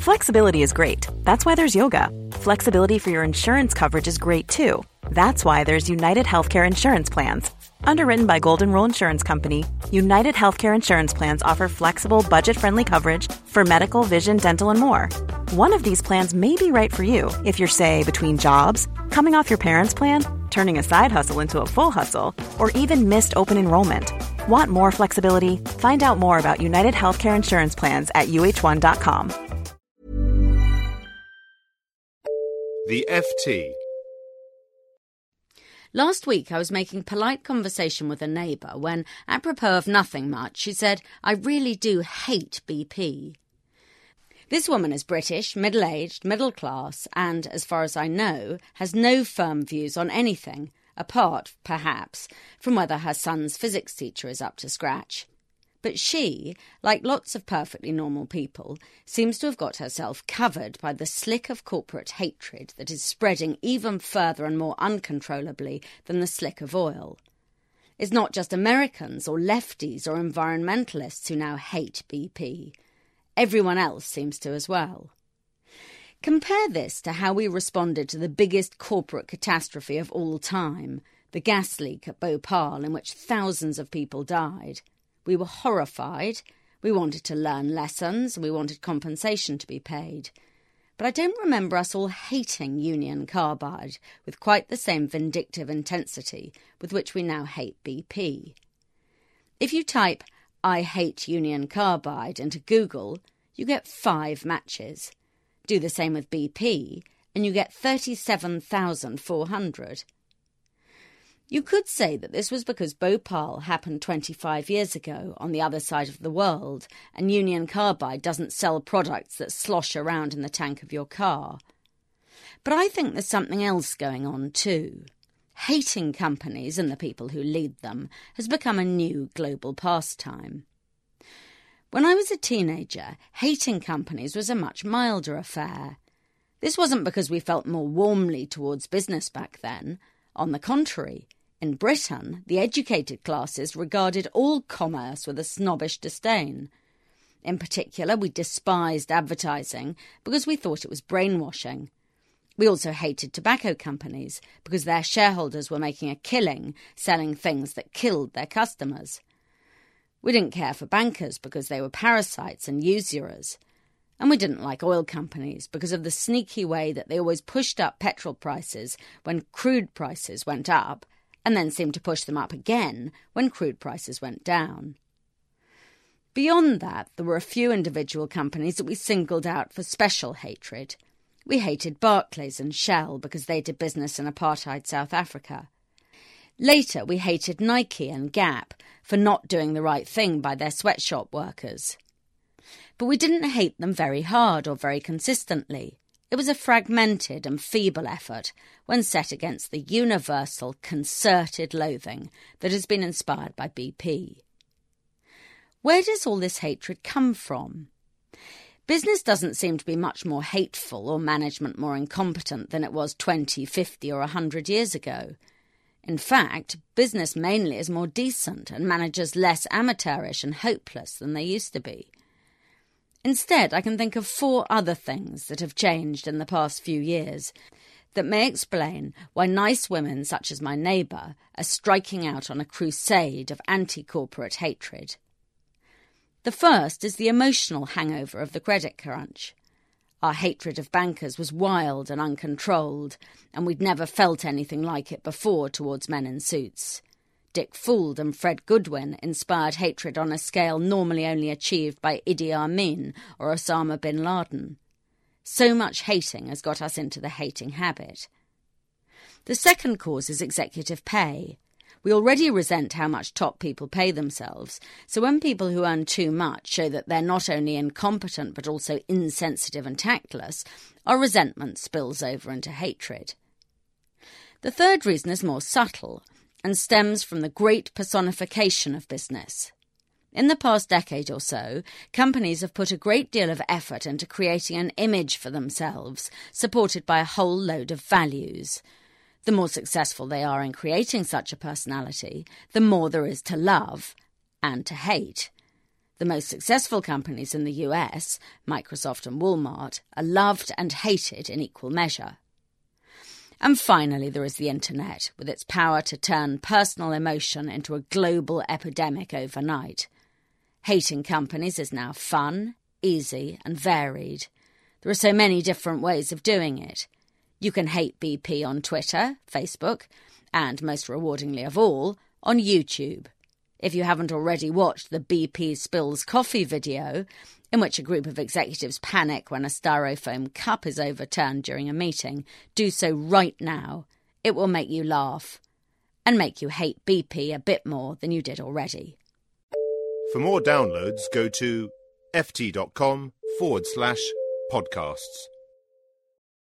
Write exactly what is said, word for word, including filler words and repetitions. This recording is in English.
Flexibility is great. That's why there's yoga. Flexibility for your insurance coverage is great too. That's why there's United Healthcare Insurance Plans. Underwritten by Golden Rule Insurance Company, United Healthcare Insurance Plans offer flexible, budget-friendly coverage for medical, vision, dental, and more. One of these plans may be right for you if you're, say, between jobs, coming off your parents' plan, turning a side hustle into a full hustle, or even missed open enrollment. Want more flexibility? Find out more about United Healthcare Insurance Plans at U H one dot com. The F T. Last week I was making polite conversation with a neighbour when, apropos of nothing much, she said, "I really do hate B P." This woman is British, middle-aged, middle-class and, as far as I know, has no firm views on anything, apart, perhaps, from whether her son's physics teacher is up to scratch. But she, like lots of perfectly normal people, seems to have got herself covered by the slick of corporate hatred that is spreading even further and more uncontrollably than the slick of oil. It's not just Americans or lefties or environmentalists who now hate B P. Everyone else seems to as well. Compare this to how we responded to the biggest corporate catastrophe of all time, the gas leak at Bhopal in which thousands of people died. We were horrified, we wanted to learn lessons, and we wanted compensation to be paid. But I don't remember us all hating Union Carbide with quite the same vindictive intensity with which we now hate B P. If you type, "I hate Union Carbide" into Google, you get five matches. Do the same with B P, and you get thirty-seven thousand four hundred. You could say that this was because Bhopal happened twenty-five years ago on the other side of the world, and Union Carbide doesn't sell products that slosh around in the tank of your car. But I think there's something else going on too. Hating companies and the people who lead them has become a new global pastime. When I was a teenager, hating companies was a much milder affair. This wasn't because we felt more warmly towards business back then. On the contrary, in Britain, the educated classes regarded all commerce with a snobbish disdain. In particular, we despised advertising because we thought it was brainwashing. We also hated tobacco companies because their shareholders were making a killing selling things that killed their customers. We didn't care for bankers because they were parasites and usurers. And we didn't like oil companies because of the sneaky way that they always pushed up petrol prices when crude prices went up, and then seemed to push them up again when crude prices went down. Beyond that, there were a few individual companies that we singled out for special hatred. We hated Barclays and Shell because they did business in apartheid South Africa. Later, we hated Nike and Gap for not doing the right thing by their sweatshop workers. But we didn't hate them very hard or very consistently. It was a fragmented and feeble effort when set against the universal, concerted loathing that has been inspired by B P. Where does all this hatred come from? Business doesn't seem to be much more hateful or management more incompetent than it was twenty, fifty or one hundred years ago. In fact, business mainly is more decent and managers less amateurish and hopeless than they used to be. Instead, I can think of four other things that have changed in the past few years that may explain why nice women such as my neighbour are striking out on a crusade of anti-corporate hatred. The first is the emotional hangover of the credit crunch. Our hatred of bankers was wild and uncontrolled, and we'd never felt anything like it before towards men in suits. Dick Fuld and Fred Goodwin inspired hatred on a scale normally only achieved by Idi Amin or Osama bin Laden. So much hating has got us into the hating habit. The second cause is executive pay. We already resent how much top people pay themselves, so when people who earn too much show that they're not only incompetent but also insensitive and tactless, our resentment spills over into hatred. The third reason is more subtle and stems from the great personification of business. In the past decade or so, companies have put a great deal of effort into creating an image for themselves, supported by a whole load of values. The more successful they are in creating such a personality, the more there is to love and to hate. The most successful companies in the U S, Microsoft and Walmart, are loved and hated in equal measure. And finally, there is the internet, with its power to turn personal emotion into a global epidemic overnight. Hating companies is now fun, easy and varied. There are so many different ways of doing it. You can hate B P on Twitter, Facebook, and, most rewardingly of all, on YouTube. If you haven't already watched the B P Spills Coffee video, in which a group of executives panic when a styrofoam cup is overturned during a meeting, do so right now. It will make you laugh and make you hate B P a bit more than you did already. For more downloads, go to ft.com forward slash podcasts.